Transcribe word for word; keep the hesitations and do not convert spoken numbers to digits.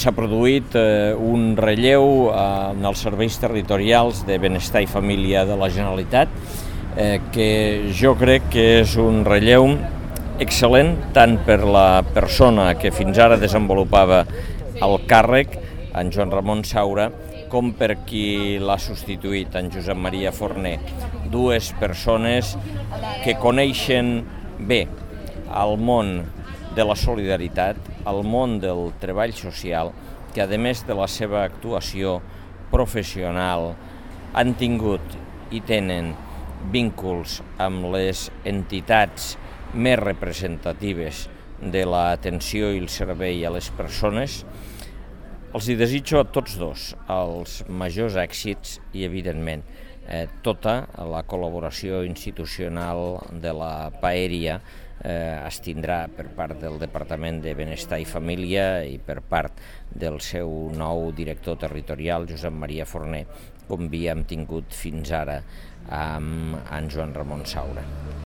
s'ha produït un relleu en els serveis territorials de benestar i família de la Generalitat, que jo crec que és un relleu excel·lent tant per la persona que fins ara desenvolupava el càrrec, en Joan Ramon Saura, com per qui l'ha substituït, en Josep Maria Forner. Dues persones que coneixen bé el món de la solidaritat, el món del treball social, que a més de la seva actuació professional han tingut i tenen vínculs amb les entitats més representatives de l'atenció i el servei a les persones. Els hi desitjo a tots dos els majors èxits i, evidentment, eh, tota la col·laboració institucional de la Paeria eh, es tindrà per part del Departament de Benestar i Família i per part del seu nou director territorial, Josep Maria Forner, com havíem tingut fins ara amb en Joan Ramon Saura.